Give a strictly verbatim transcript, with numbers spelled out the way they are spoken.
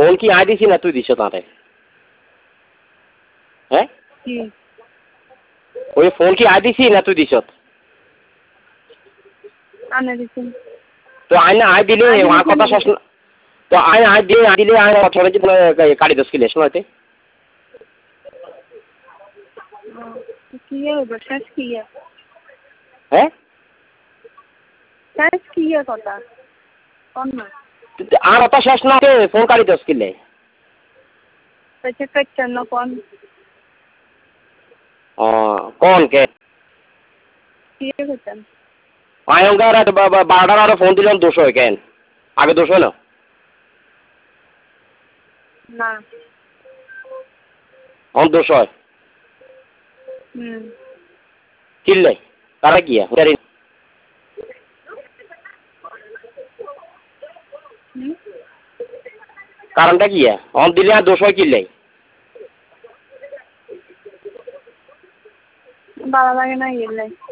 Phone কি I দিছি না তুই দিছ তাতে? হ্যাঁ কি ওই ফোন কি আই দিছি না তুই দিছ? আনে দিছেন তো আই না আই দিলে আমার কথা শোন তো আই আই দিয়ে আই দিলে আই অথরে যে কাটি দশ কিলো শোনাতে কি হবে শেষ কি হ্যাঁ শেষ কি কথা কোন না আর অত শেষ না ফোন কাটি দশ কিলো পেছে পেছে না কোন ও কোন কে কি হচ্ছেন আয়ঙ্গার বারোটার আরো ফোন দিলাম দুশো কেন আগে দুশো না না অন দুশো হুম কিনলে তারা কি কারণটা কি অন দিলে আর দুশো কিনলে ভালো লাগে না গেলে